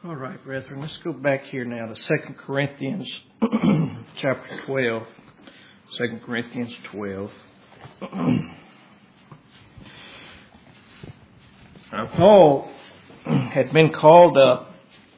All right, brethren, let's go back here now to 2 Corinthians chapter 12. 2 Corinthians 12. Now, Paul had been called up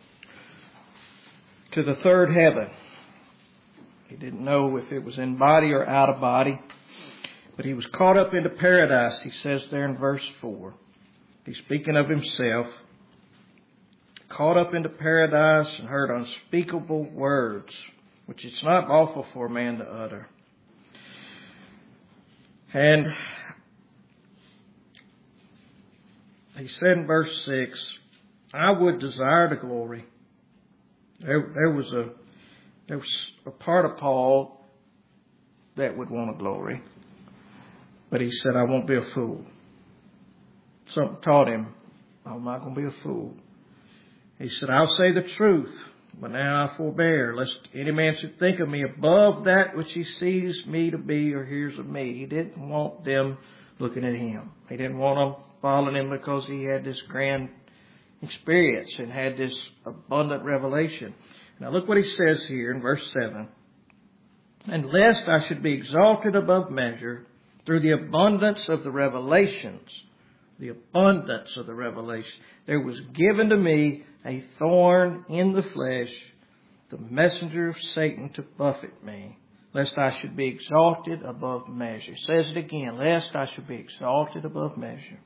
to the third heaven. He didn't know if it was in body or out of body, but he was caught up into paradise, he says there in verse 4. He's speaking of himself. Caught up into paradise and heard unspeakable words, which it's not lawful for a man to utter. And he said in verse 6, I would desire the glory. There was a part of Paul that would want a glory. But he said, I won't be a fool. Something taught him, I'm not going to be a fool. He said, I'll say the truth, but now I forbear, lest any man should think of me above that which he sees me to be or hears of me. He didn't want them looking at him. He didn't want them following him because he had this grand experience and had this abundant revelation. Now look what he says here in verse 7. And lest I should be exalted above measure through the abundance of the revelations, there was given to me a thorn in the flesh, the messenger of Satan to buffet me, lest I should be exalted above measure. It says it again, lest I should be exalted above measure.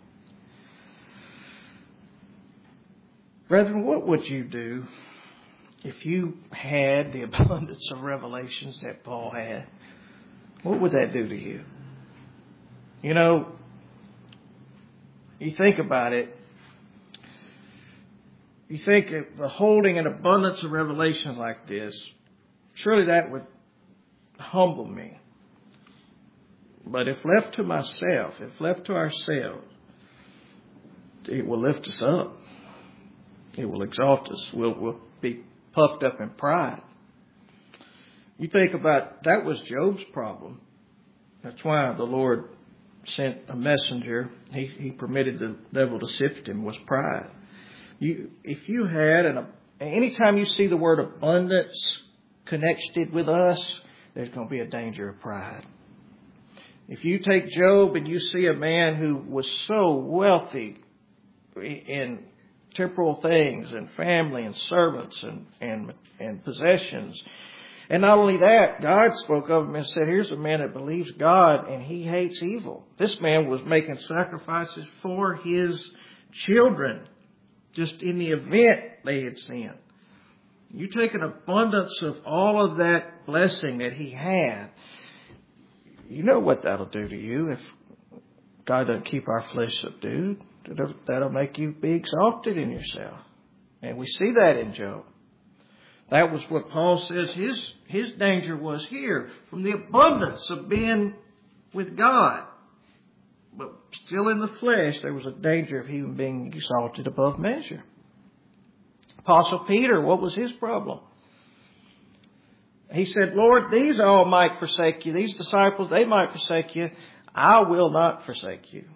Brethren, what would you do if you had the abundance of revelations that Paul had? What would that do to you? You know, you think about it. You think of holding an abundance of revelation like this, surely that would humble me. But if left to myself, if left to ourselves, it will lift us up. It will exalt us. We'll be puffed up in pride. You think about, that was Job's problem. That's why the Lord sent a messenger. He permitted the devil to sift him, was pride. If you had, anytime you see the word abundance connected with us, there's going to be a danger of pride. If you take Job and you see a man who was so wealthy in temporal things and family and servants and possessions, and not only that, God spoke of him and said, here's a man that believes God and he hates evil. This man was making sacrifices for his children, just in the event they had sinned. You take an abundance of all of that blessing that he had. You know what that'll do to you if God doesn't keep our flesh subdued. That'll make you be exalted in yourself. And we see that in Job. That was what Paul says his danger was here, from the abundance of being with God. But still in the flesh, there was a danger of him being exalted above measure. Apostle Peter, what was his problem? He said, Lord, these all might forsake you. These disciples, they might forsake you. I will not forsake you.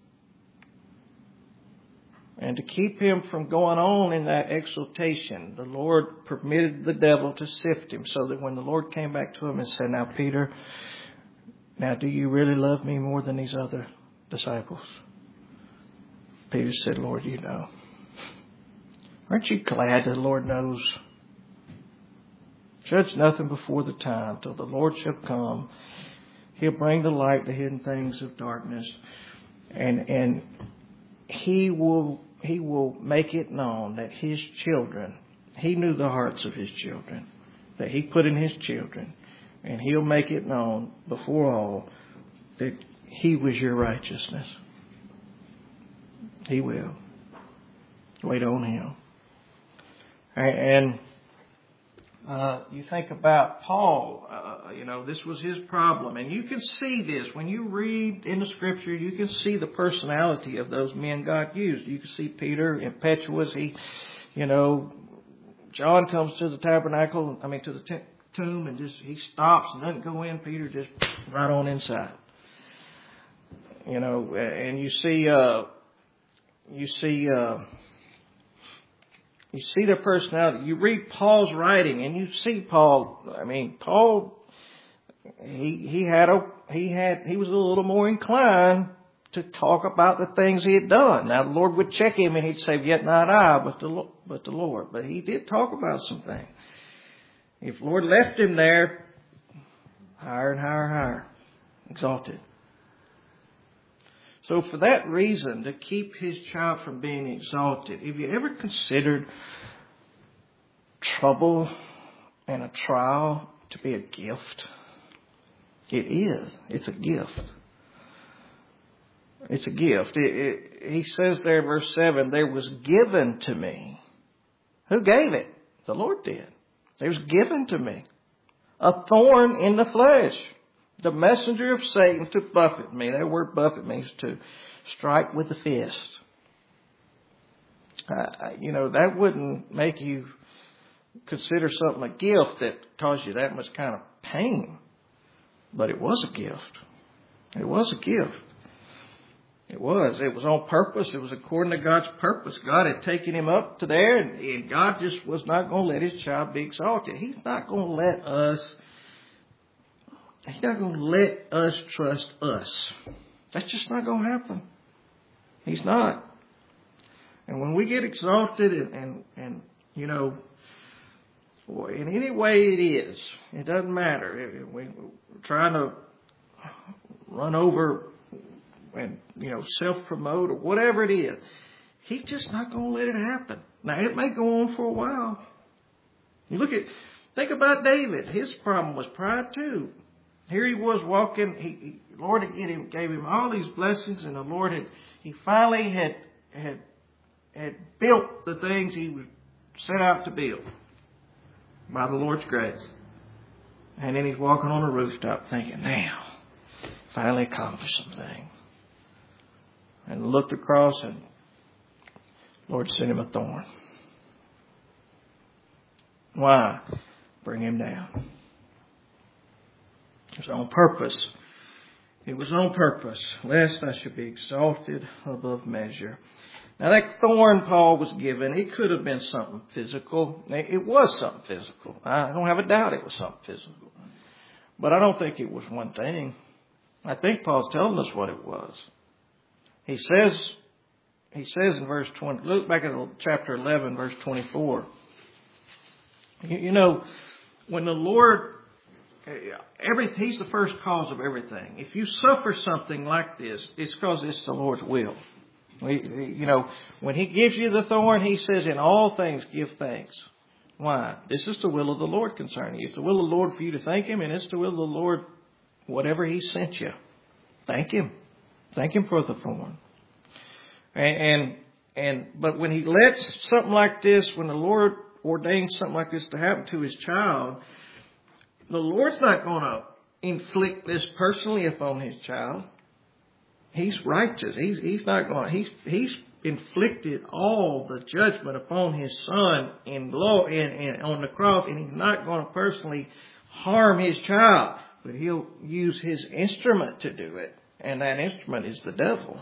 And to keep him from going on in that exaltation, the Lord permitted the devil to sift him, so that when the Lord came back to him and said, now Peter, now do you really love me more than these other disciples? Peter said, Lord, you know. Aren't you glad that the Lord knows? Judge nothing before the time, till the Lord shall come. He'll bring the light, the hidden things of darkness. And He will make it known that His children, He knew the hearts of His children, that He put in His children. And He'll make it known before all that He was your righteousness. He will. Wait on Him. And you think about Paul, this was his problem. And you can see this. When you read in the Scripture, you can see the personality of those men God used. You can see Peter, impetuous. John comes to the to the tomb, and he stops and doesn't go in. Peter just right on inside. And you see You see their personality. You read Paul's writing and you see Paul. I mean, Paul, he was a little more inclined to talk about the things he had done. Now the Lord would check him and he'd say, "Yet not I, but the Lord." But he did talk about some things. If the Lord left him there, higher and higher, higher, exalted. So for that reason, to keep his child from being exalted, have you ever considered trouble and a trial to be a gift? It is. It's a gift. It's a gift. He says there in verse 7, there was given to me. Who gave it? The Lord did. It was given to me. A thorn in the flesh. The messenger of Satan to buffet me. That word buffet means to strike with the fist. That wouldn't make you consider something a gift that caused you that much kind of pain. But it was a gift. It was a gift. It was. It was on purpose. It was according to God's purpose. God had taken him up to there, and God just was not going to let his child be exalted. He's not going to let us trust us. That's just not going to happen. He's not. And when we get exalted and in any way it is, it doesn't matter. We're trying to run over and, self-promote or whatever it is. He's just not going to let it happen. Now, it may go on for a while. Think about David. His problem was pride too. Here he was walking. The Lord gave him all these blessings, and the Lord he finally had built the things he was set out to build by the Lord's grace. And then he's walking on a rooftop thinking, now, finally accomplished something. And looked across, and the Lord sent him a thorn. Why? Bring him down. It was on purpose. It was on purpose, lest I should be exalted above measure. Now that thorn Paul was given, it could have been something physical. It was something physical. I don't have a doubt it was something physical. But I don't think it was one thing. I think Paul's telling us what it was. He says in verse 20, look back at chapter 11, verse 24. When the Lord, He's the first cause of everything. If you suffer something like this, it's because it's the Lord's will. When He gives you the thorn, He says, in all things give thanks. Why? This is the will of the Lord concerning you. It's the will of the Lord for you to thank Him, and it's the will of the Lord, whatever He sent you. Thank Him. Thank Him for the thorn. But when He lets something like this, when the Lord ordains something like this to happen to His child, the Lord's not going to inflict this personally upon His child. He's righteous. He's not going. He's inflicted all the judgment upon His Son on the cross, and He's not going to personally harm His child, but He'll use His instrument to do it, and that instrument is the devil.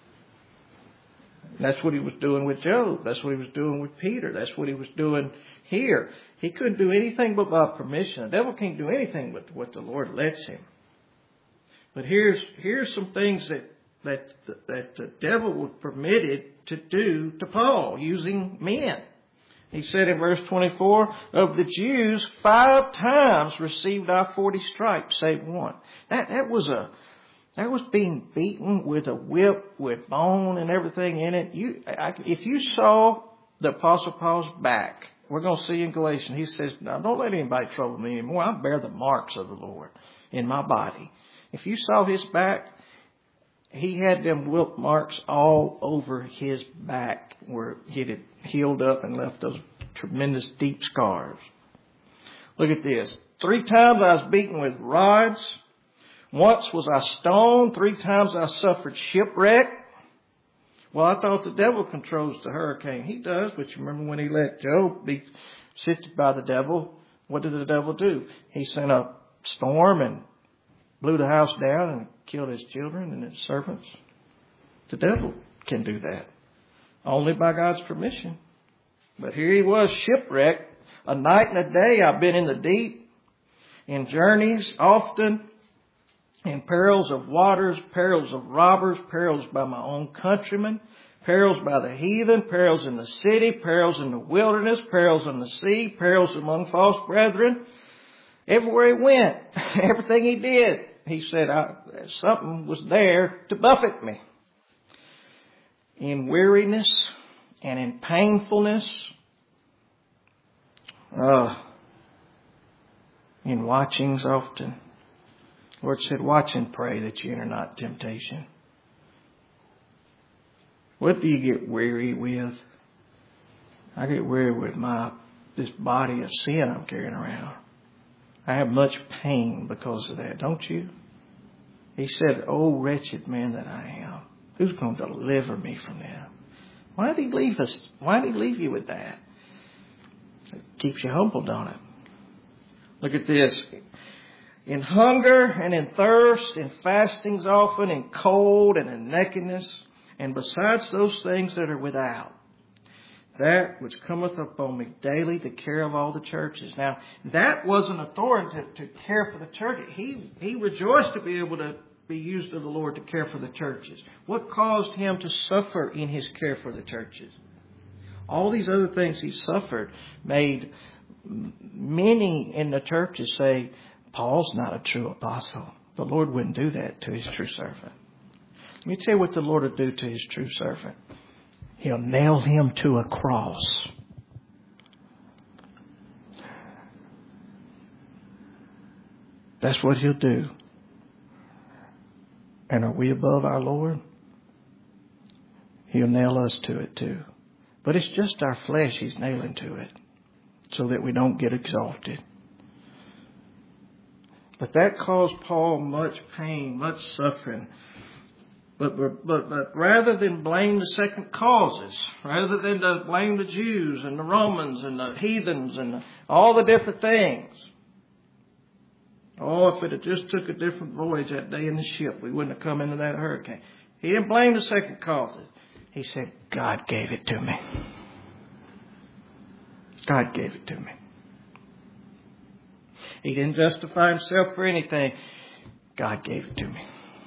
That's what He was doing with Job. That's what He was doing with Peter. That's what He was doing here. He couldn't do anything but by permission. The devil can't do anything but what the Lord lets him. But here's some things that the devil was permitted to do to Paul using men. He said in verse 24, of the Jews 5 times received I 40 stripes, save one. That was being beaten with a whip, with bone and everything in it. If you saw the Apostle Paul's back, we're going to see in Galatians, he says, now don't let anybody trouble me anymore. I bear the marks of the Lord in my body. If you saw his back, he had them whip marks all over his back where he had healed up and left those tremendous deep scars. Look at this. 3 times I was beaten with rods. Once was I stoned. 3 times I suffered shipwreck. Well, I thought the devil controls the hurricane. He does, but you remember when he let Job be sifted by the devil? What did the devil do? He sent a storm and blew the house down and killed his children and his servants. The devil can do that. Only by God's permission. But here he was shipwrecked. A night and a day I've been in the deep, in journeys often, in perils of waters, perils of robbers, perils by my own countrymen, perils by the heathen, perils in the city, perils in the wilderness, perils in the sea, perils among false brethren. Everywhere he went, everything he did, he said, something was there to buffet me. In weariness and in painfulness, in watchings often. The Lord said, watch and pray that you enter not temptation. What do you get weary with? I get weary with this body of sin I'm carrying around. I have much pain because of that, don't you? He said, oh, wretched man that I am. Who's going to deliver me from that? Why did he leave us? Why did he leave you with that? It keeps you humble, don't it? Look at this. In hunger and in thirst, in fastings often, in cold and in nakedness, and besides those things that are without, that which cometh upon me daily, the care of all the churches. Now, that was an authority to care for the church. He rejoiced to be able to be used of the Lord to care for the churches. What caused him to suffer in his care for the churches? All these other things he suffered made many in the churches say, Paul's not a true apostle. The Lord wouldn't do that to his true servant. Let me tell you what the Lord will do to his true servant. He'll nail him to a cross. That's what he'll do. And are we above our Lord? He'll nail us to it too. But it's just our flesh he's nailing to it so that we don't get exalted. But that caused Paul much pain, much suffering. But rather than blame the second causes, rather than to blame the Jews and the Romans and the heathens and all the different things. Oh, if it had just took a different voyage that day in the ship, we wouldn't have come into that hurricane. He didn't blame the second causes. He said, God gave it to me. God gave it to me. He didn't justify himself for anything. God gave it to me.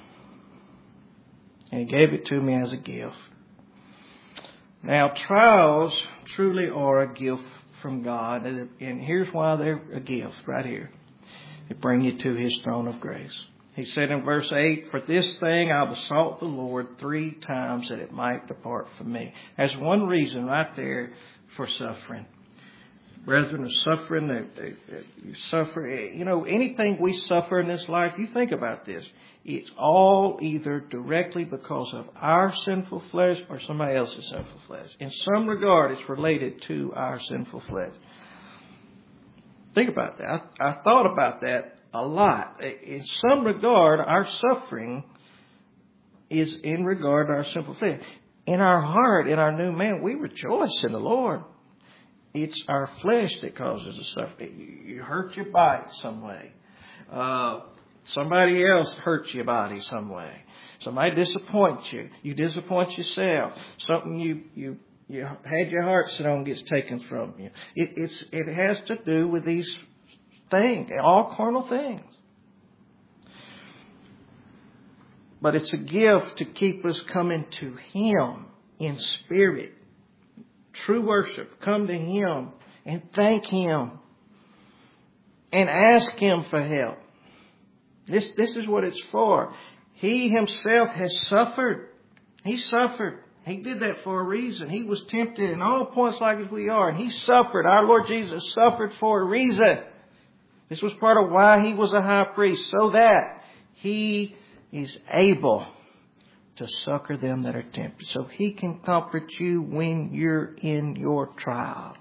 And he gave it to me as a gift. Now, trials truly are a gift from God. And here's why they're a gift right here. They bring you to his throne of grace. He said in verse 8, for this thing I besought the Lord 3 times that it might depart from me. That's one reason right there for suffering. Brethren, of suffering, you suffer. You know, anything we suffer in this life, you think about this. It's all either directly because of our sinful flesh or somebody else's sinful flesh. In some regard, it's related to our sinful flesh. Think about that. I thought about that a lot. In some regard, our suffering is in regard to our sinful flesh. In our heart, in our new man, we rejoice in the Lord. It's our flesh that causes the suffering. You hurt your body some way. Somebody else hurts your body some way. Somebody disappoints you. You disappoint yourself. Something you had your heart set on gets taken from you. It has to do with these things, all carnal things. But it's a gift to keep us coming to him in spirit. True worship. Come to him and thank him and ask him for help. This is what it's for. He himself has suffered. He suffered. He did that for a reason. He was tempted in all points like as we are. And he suffered. Our Lord Jesus suffered for a reason. This was part of why he was a high priest. So that he is able to succor them that are tempted. So he can comfort you when you're in your trial.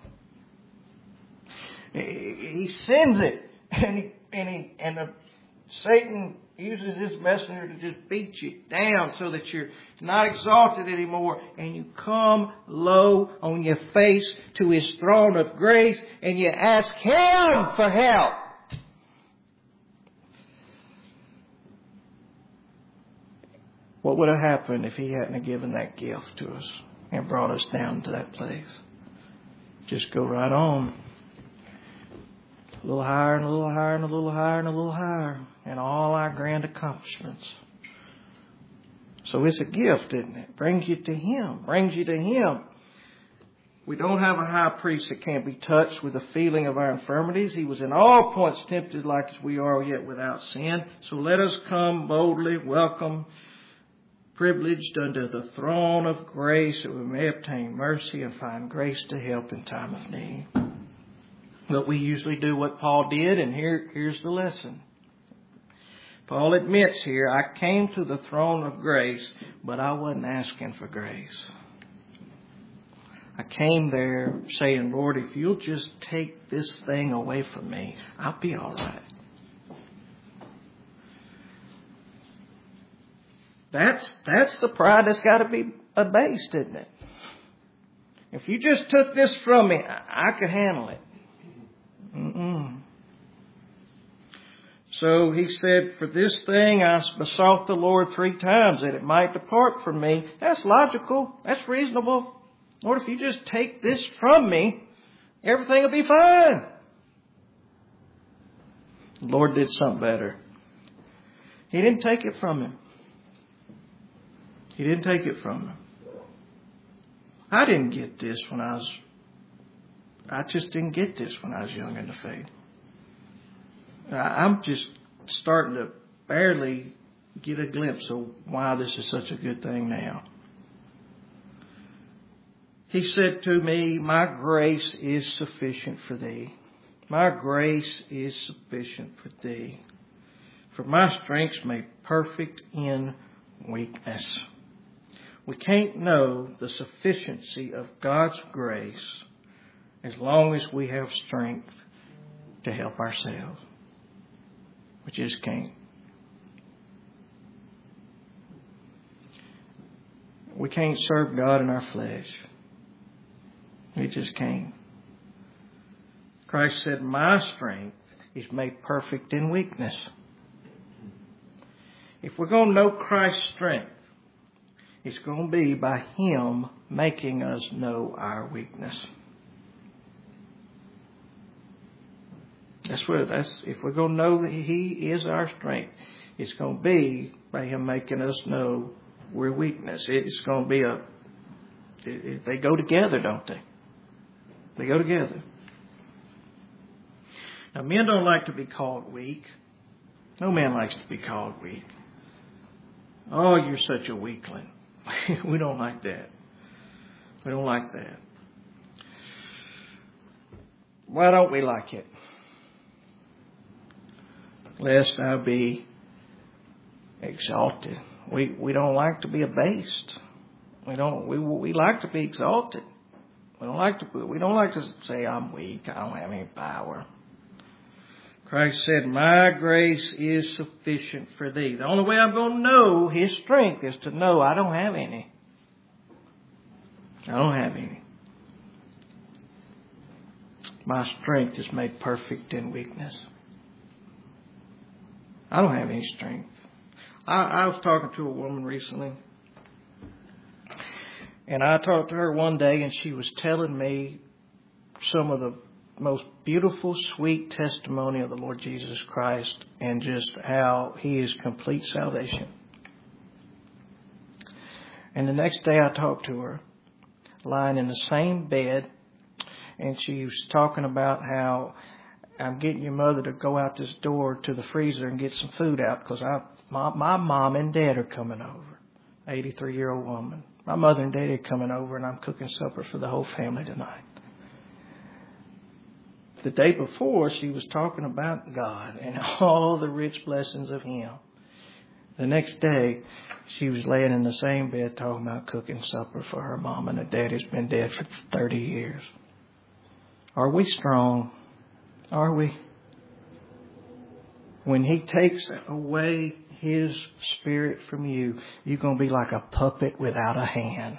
He sends it. And Satan uses this messenger to just beat you down so that you're not exalted anymore. And you come low on your face to his throne of grace and you ask him for help. What would have happened if he hadn't given that gift to us and brought us down to that place? Just go right on. A little higher and a little higher and a little higher and a little higher. And all our grand accomplishments. So it's a gift, isn't it? Brings you to Him. Brings you to Him. We don't have a high priest that can't be touched with the feeling of our infirmities. He was in all points tempted like as we are, yet without sin. So let us come boldly, welcome, privileged unto the throne of grace, that we may obtain mercy and find grace to help in time of need. But we usually do what Paul did, and here's the lesson. Paul admits here, I came to the throne of grace, but I wasn't asking for grace. I came there saying, Lord, if you'll just take this thing away from me, I'll be all right. That's the pride that's got to be abased, isn't it? If you just took this from me, I could handle it. So he said, for this thing I besought the Lord 3 times that it might depart from me. That's logical. That's reasonable. Lord, if you just take this from me, everything will be fine. The Lord did something better. He didn't take it from him. He didn't take it from him. I didn't get this I just didn't get this when I was young in the faith. I'm just starting to barely get a glimpse of why this is such a good thing now. He said to me, my grace is sufficient for thee. My grace is sufficient for thee. For my strength is made perfect in weakness. We can't know the sufficiency of God's grace as long as we have strength to help ourselves. We just can't. We can't serve God in our flesh. We just can't. Christ said, my strength is made perfect in weakness. If we're going to know Christ's strength, it's going to be by Him making us know our weakness. If we're going to know that He is our strength, it's going to be by Him making us know we're weakness. It's going to be they go together, don't they? They go together. Now, men don't like to be called weak. No man likes to be called weak. Oh, you're such a weakling. We don't like that. We don't like that. Why don't we like it? Lest I be exalted. We don't like to be abased. We like to be exalted. We don't like to say I'm weak. I don't have any power. Christ said, my grace is sufficient for thee. The only way I'm going to know His strength is to know I don't have any. I don't have any. My strength is made perfect in weakness. I don't have any strength. I was talking to a woman recently. And I talked to her one day, and she was telling me some of the most beautiful, sweet testimony of the Lord Jesus Christ and just how He is complete salvation. And the next day I talked to her, lying in the same bed, and she was talking about how I'm getting your mother to go out this door to the freezer and get some food out because my mom and dad are coming over. 83-year-old woman. My mother and daddy are coming over, and I'm cooking supper for the whole family tonight. The day before, she was talking about God and all the rich blessings of Him. The next day, she was laying in the same bed talking about cooking supper for her mom, and her daddy's been dead for 30 years. Are we strong? Are we? When He takes away His Spirit from you, you're going to be like a puppet without a hand.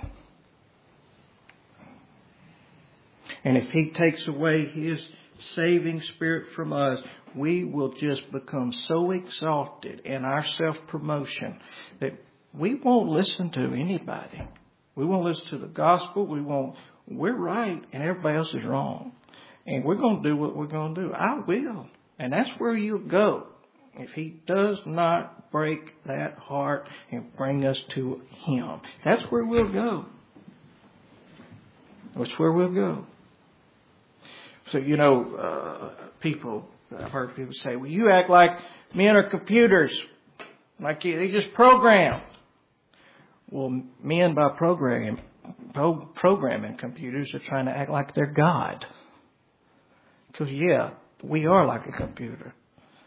And if He takes away His saving Spirit from us, we will just become so exalted in our self-promotion that we won't listen to anybody. We won't listen to the gospel. We won't we're right and everybody else is wrong. And we're going to do what we're going to do. I will. And that's where you'll go. If He does not break that heart and bring us to Him, that's where we'll go. That's where we'll go. So, people, I've heard people say, well, you act like men are computers. Like they just program. Well, men by programming computers are trying to act like they're God. Because, we are like a computer.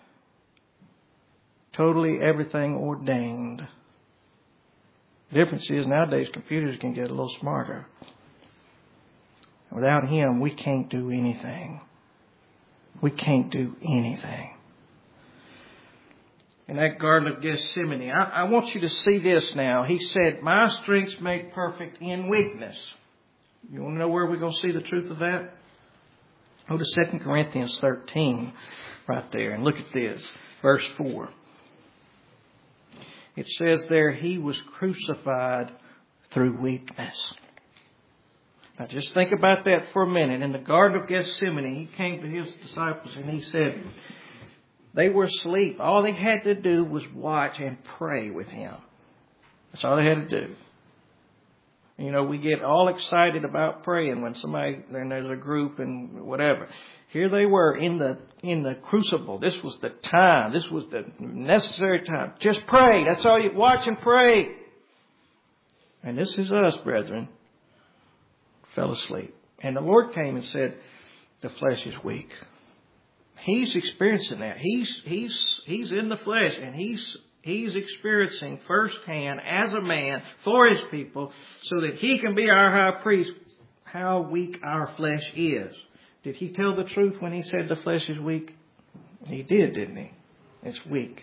Totally everything ordained. The difference is nowadays computers can get a little smarter. Without Him, we can't do anything. We can't do anything. In that Garden of Gethsemane, I want you to see this now. He said, my strength's made perfect in weakness. You want to know where we're going to see the truth of that? Go to 2 Corinthians 13 right there and look at this. Verse 4. It says there, He was crucified through weakness. Now just think about that for a minute. In the Garden of Gethsemane, He came to His disciples and He said, they were asleep. All they had to do was watch and pray with Him. That's all they had to do. We get all excited about praying when there's a group and whatever. Here they were in the crucible. This was the time. This was the necessary time. Just pray. That's all you watch and pray. And this is us, brethren. Fell asleep. And the Lord came and said, the flesh is weak. He's experiencing that. He's in the flesh and He's experiencing firsthand as a man for His people so that He can be our high priest how weak our flesh is. Did He tell the truth when He said the flesh is weak? He did, didn't He? It's weak.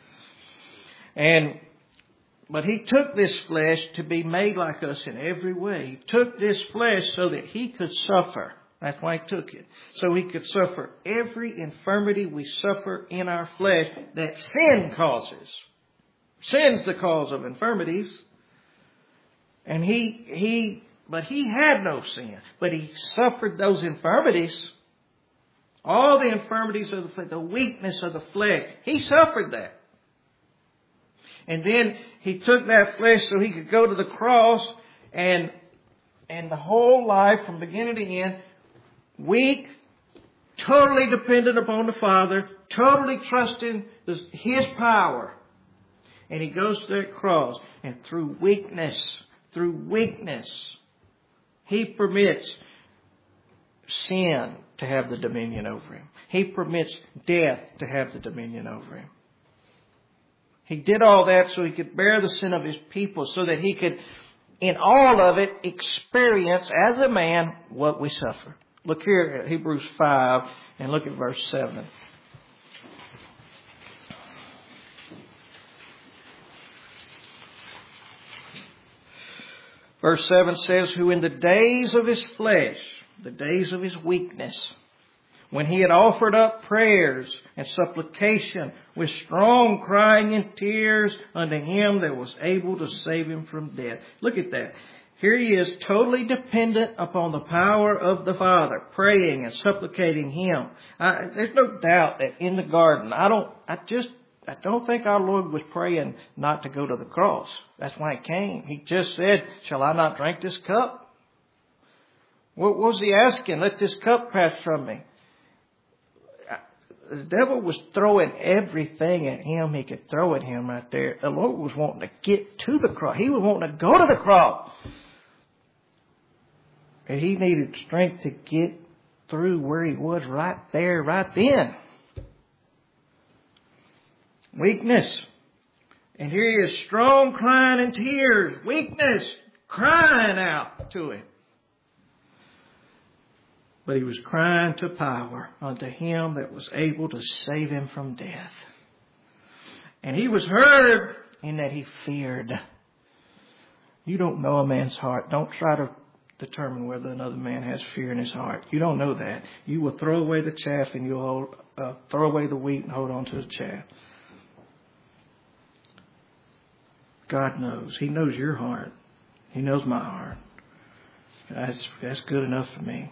But He took this flesh to be made like us in every way. He took this flesh so that He could suffer. That's why He took it. So He could suffer every infirmity we suffer in our flesh that sin causes. Sin's the cause of infirmities. And but He had no sin. But He suffered those infirmities. All the infirmities of the flesh, the weakness of the flesh. He suffered that. And then He took that flesh so He could go to the cross and the whole life from beginning to end, weak, totally dependent upon the Father, totally trusting His power. And He goes to that cross, and through weakness, He permits sin to have the dominion over Him. He permits death to have the dominion over Him. He did all that so He could bear the sin of His people, so that He could, in all of it, experience as a man what we suffer. Look here at Hebrews 5 and look at verse 7. Verse 7 says, who in the days of His flesh, the days of His weakness, when He had offered up prayers and supplication with strong crying and tears unto Him that was able to save him from death. Look at that. Here He is totally dependent upon the power of the Father, praying and supplicating Him. There's no doubt that in the garden, I don't think our Lord was praying not to go to the cross. That's why He came. He just said, shall I not drink this cup? What was He asking? Let this cup pass from me. The devil was throwing everything at Him he could throw at Him right there. The Lord was wanting to get to the cross. He was wanting to go to the cross. And He needed strength to get through where He was right there, right then. Weakness. And here He is, strong crying and tears. Weakness. Crying out to Him. But He was crying to power unto Him that was able to save him from death. And He was heard in that He feared. You don't know a man's heart. Don't try to determine whether another man has fear in his heart. You don't know that. You will throw away the chaff and you'll throw away the wheat and hold on to the chaff. God knows. He knows your heart. He knows my heart. That's good enough for me.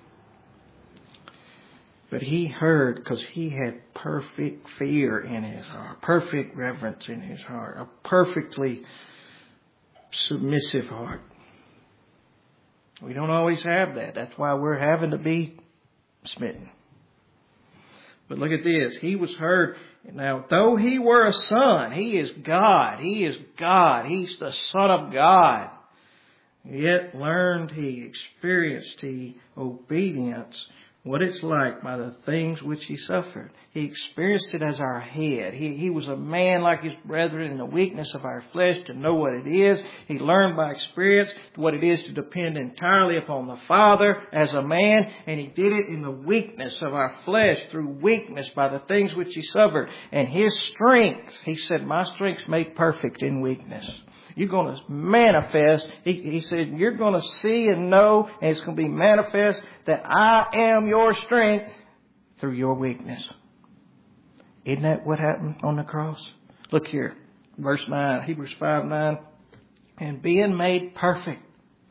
But he heard because he had perfect fear in his heart, perfect reverence in his heart, a perfectly submissive heart. We don't always have that. That's why we're having to be smitten. But look at this. He was heard. Now, though he were a son, he is God. He is God. He's the Son of God. Yet learned he, experienced he obedience, what it's like by the things which he suffered. He experienced it as our head. He was a man like his brethren in the weakness of our flesh to know what it is. He learned by experience what it is to depend entirely upon the Father as a man. And he did it in the weakness of our flesh through weakness by the things which he suffered. And his strength, he said, my strength's made perfect in weakness. You're going to manifest. He said, you're going to see and know, and it's going to be manifest that I am your strength through your weakness. Isn't that what happened on the cross? Look here, verse 9, Hebrews 5:9. And being made perfect,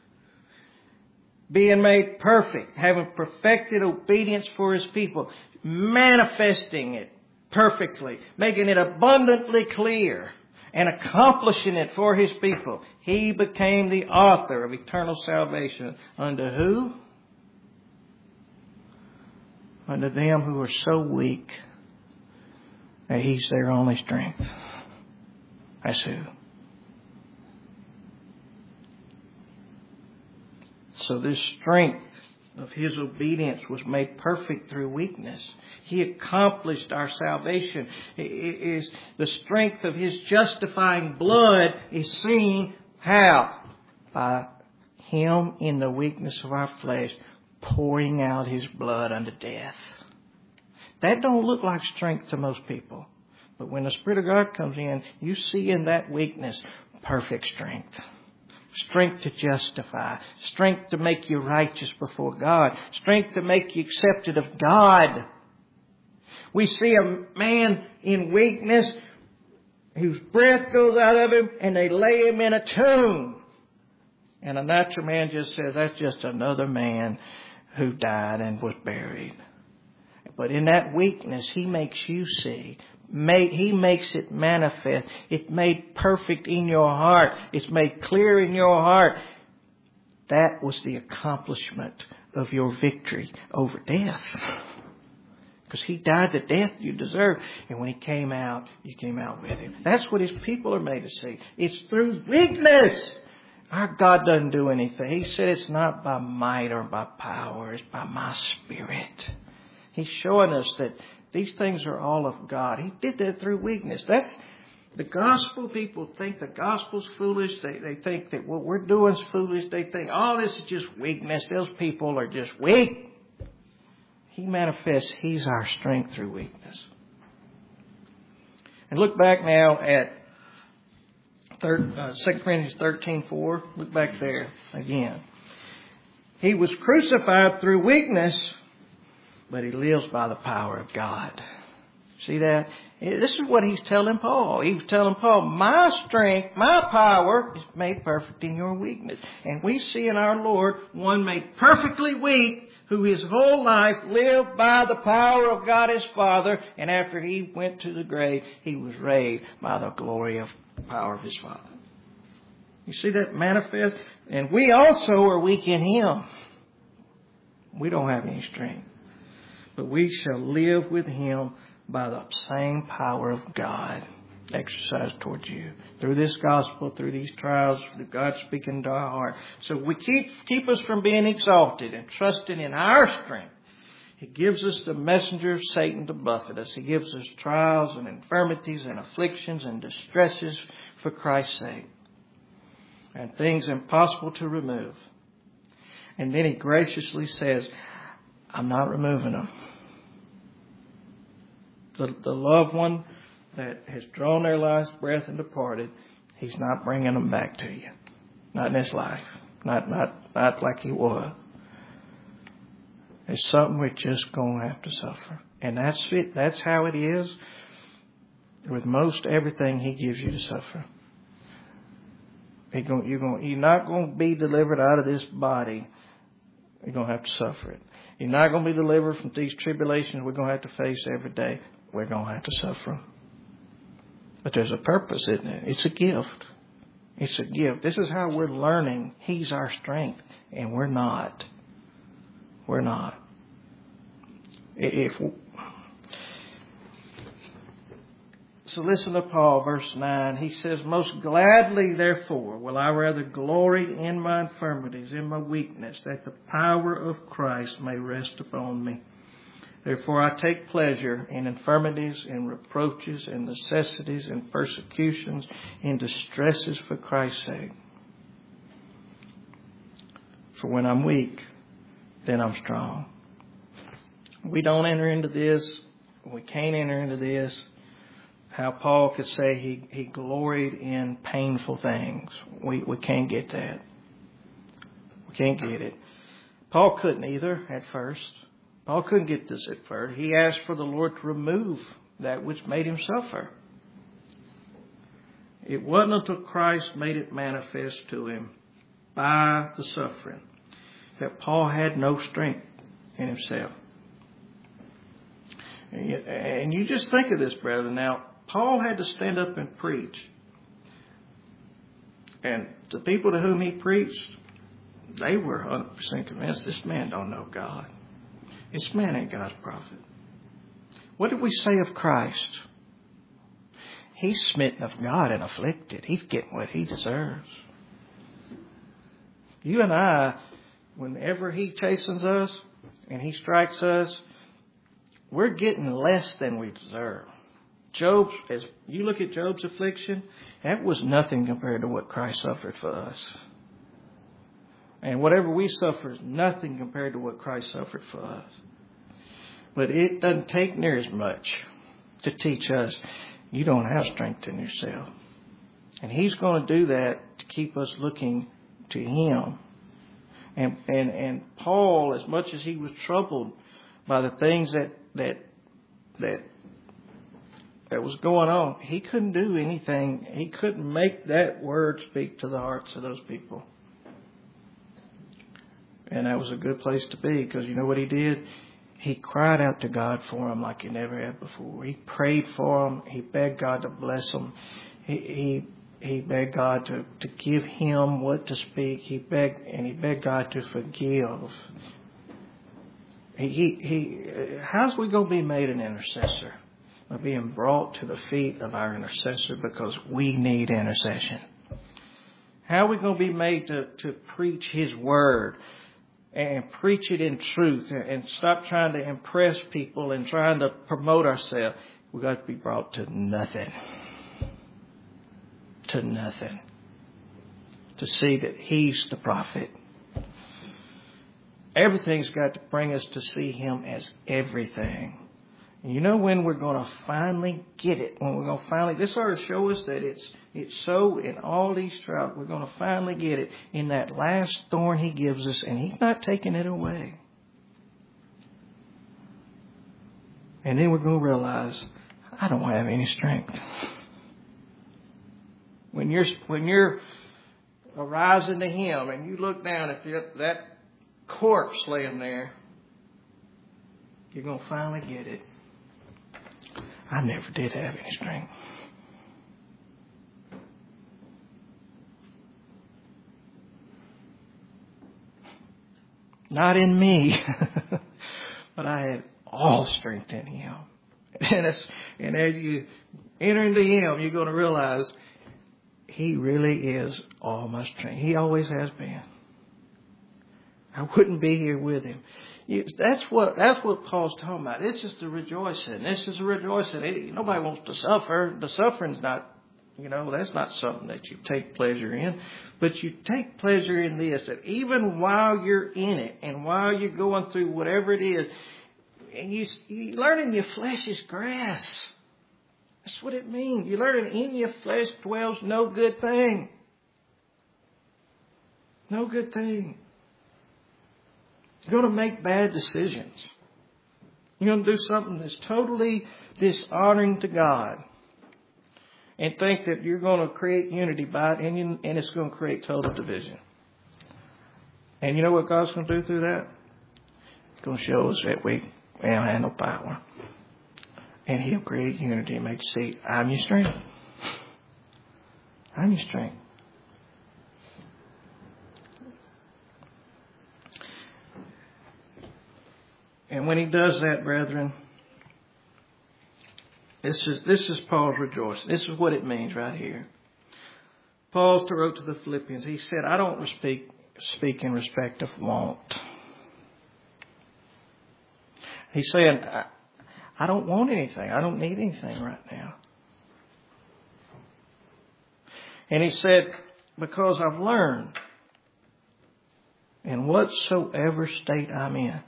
having perfected obedience for his people, manifesting it perfectly, making it abundantly clear, and accomplishing it for his people, he became the author of eternal salvation. Unto who? Unto them who are so weak that he's their only strength. That's who. So this strength of his obedience was made perfect through weakness. He accomplished our salvation. It is the strength of his justifying blood is seen how? By him in the weakness of our flesh pouring out his blood unto death. That don't look like strength to most people. But when the Spirit of God comes in, you see in that weakness perfect strength. Strength to justify. Strength to make you righteous before God. Strength to make you accepted of God. We see a man in weakness whose breath goes out of him and they lay him in a tomb. And a natural man just says, that's just another man who died and was buried. But in that weakness, he makes you see. He makes it manifest. It's made perfect in your heart. It's made clear in your heart. That was the accomplishment of your victory over death. Because he died the death you deserved. And when he came out, you came out with him. That's what his people are made to see. It's through weakness. Our God doesn't do anything. He said it's not by might or by power. It's by my Spirit. He's showing us that these things are all of God. He did that through weakness. That's the gospel. People think the gospel's foolish. They think that what we're doing is foolish. They think, oh, this is just weakness. Those people are just weak. He manifests. He's our strength through weakness. And look back now at 2 Corinthians 13:4. Look back there again. He was crucified through weakness, but he lives by the power of God. See that? This is what he's telling Paul. He was telling Paul, my strength, my power is made perfect in your weakness. And we see in our Lord one made perfectly weak, who his whole life lived by the power of God his Father. And after he went to the grave, he was raised by the glory of the power of his Father. You see that manifest? And we also are weak in him. We don't have any strength. But we shall live with him by the same power of God exercised towards you. Through this gospel, through these trials, through God speaking to our heart. So we keep us from being exalted and trusting in our strength. He gives us the messenger of Satan to buffet us. He gives us trials and infirmities and afflictions and distresses for Christ's sake. And things impossible to remove. And then he graciously says, I'm not removing them. The loved one that has drawn their life's breath and departed, he's not bringing them back to you. Not in this life. Not like he was. It's something we're just going to have to suffer. And that's it. That's how it is with most everything he gives you to suffer. You're not going to be delivered out of this body You're going to have to suffer it. You're not going to be delivered from these tribulations we're going to have to face every day. We're going to have to suffer them. But there's a purpose, isn't it? It's a gift. It's a gift. This is how we're learning. He's our strength, and we're not. We're not. So listen to Paul, verse 9. He says, most gladly, therefore, will I rather glory in my infirmities, in my weakness, that the power of Christ may rest upon me. Therefore, I take pleasure in infirmities, in reproaches, in necessities, in persecutions, in distresses for Christ's sake. For when I'm weak, then I'm strong. We don't enter into this. We can't enter into this. How Paul could say he gloried in painful things. We can't get that. We can't get it. Paul couldn't either at first. Paul couldn't get this at first. He asked for the Lord to remove that which made him suffer. It wasn't until Christ made it manifest to him by the suffering that Paul had no strength in himself. And you just think of this, brethren. Now, Paul had to stand up and preach. And the people to whom he preached, they were 100% convinced this man don't know God. This man ain't God's prophet. What did we say of Christ? He's smitten of God and afflicted. He's getting what he deserves. You and I, whenever he chastens us and he strikes us, we're getting less than we deserve. As you look at Job's affliction, that was nothing compared to what Christ suffered for us. And whatever we suffer is nothing compared to what Christ suffered for us. But it doesn't take near as much to teach us you don't have strength in yourself. And he's going to do that to keep us looking to him. And Paul, as much as he was troubled by the things that was going on, he couldn't do anything. He couldn't make that word speak to the hearts of those people. And that was a good place to be, because you know what he did? He cried out to God for them like he never had before. He prayed for them. He begged God to bless them. He begged God to give him what to speak. He begged God to forgive. How's we going to be made an intercessor? By being brought to the feet of our intercessor, because we need intercession. How are we going to be made to preach his word and preach it in truth and stop trying to impress people and trying to promote ourselves? We've got to be brought to nothing. To nothing. To see that he's the prophet. Everything's got to bring us to see him as everything. And you know when we're going to finally get it? When we're going to finally, this ought to show us that it's so in all these trials. We're going to finally get it in that last thorn he gives us, and he's not taking it away. And then we're going to realize, I don't have any strength. When you're arising to him and you look down at that corpse laying there, you're going to finally get it. I never did have any strength. Not in me. But I had all strength in him. And as you enter into him, you're going to realize he really is all my strength. He always has been. I wouldn't be here with him. That's what Paul's talking about. This is the rejoicing. This is the rejoicing. Nobody wants to suffer. The suffering's not, that's not something that you take pleasure in. But you take pleasure in this, that even while you're in it and while you're going through whatever it is, and you learning your flesh is grass. That's what it means. You learning in your flesh dwells no good thing. No good thing. You're going to make bad decisions. You're going to do something that's totally dishonoring to God. And think that you're going to create unity by it, and it's going to create total division. And you know what God's going to do through that? He's going to show us that we don't have no power. And He'll create unity and make you see, I'm your strength. I'm your strength. And when He does that, brethren, this is Paul's rejoicing. This is what it means right here. Paul wrote to the Philippians. He said, I don't speak in respect of want. He's saying, I don't want anything. I don't need anything right now. And he said, because I've learned in whatsoever state I'm in,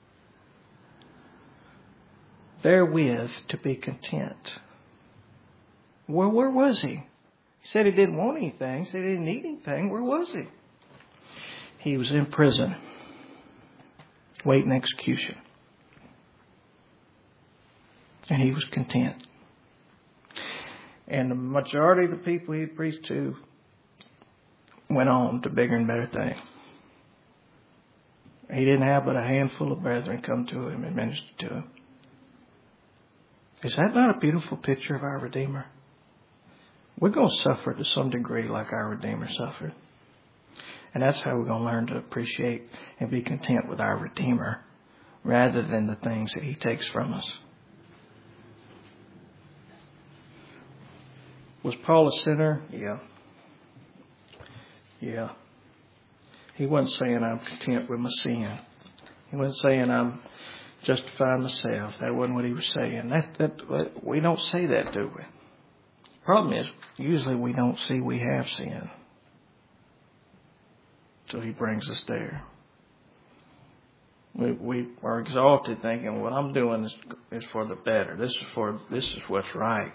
therewith to be content. Well, where was he? He said he didn't want anything. He said he didn't need anything. Where was he? He was in prison, waiting execution. And he was content. And the majority of the people he preached to went on to bigger and better things. He didn't have but a handful of brethren come to him and minister to him. Is that not a beautiful picture of our Redeemer? We're going to suffer to some degree like our Redeemer suffered. And that's how we're going to learn to appreciate and be content with our Redeemer rather than the things that He takes from us. Was Paul a sinner? Yeah. He wasn't saying I'm content with my sin. He wasn't saying I'm justifying myself. That wasn't what he was saying. We don't say that, do we? The problem is, usually we don't see we have sin. So He brings us there. We are exalted thinking what I'm doing is for the better. This is what's right.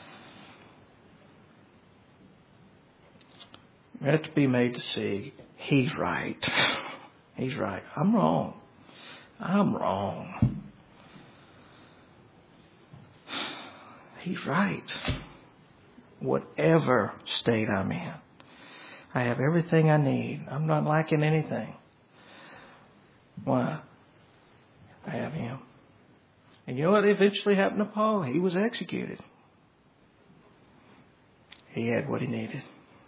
We have to be made to see He's right. He's right. I'm wrong. He's right. Whatever state I'm in, I have everything I need. I'm not lacking anything. Why? I have Him. And you know what eventually happened to Paul? He was executed. He had what he needed.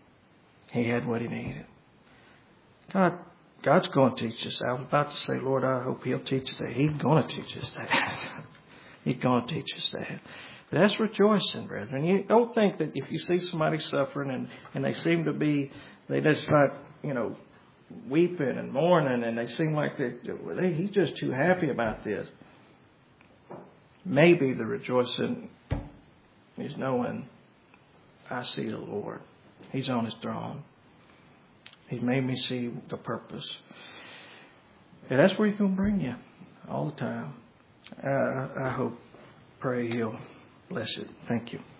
God's going to teach us. I was about to say, Lord, I hope He'll teach us that. He's going to teach us that. He's going to teach us that. But that's rejoicing, brethren. You don't think that if you see somebody suffering and they seem to be, they just like, weeping and mourning and they seem like he's just too happy about this. Maybe the rejoicing is knowing I see the Lord. He's on His throne. He's made me see the purpose. And that's where He's going to bring you all the time. I hope, pray He'll bless it. Thank you.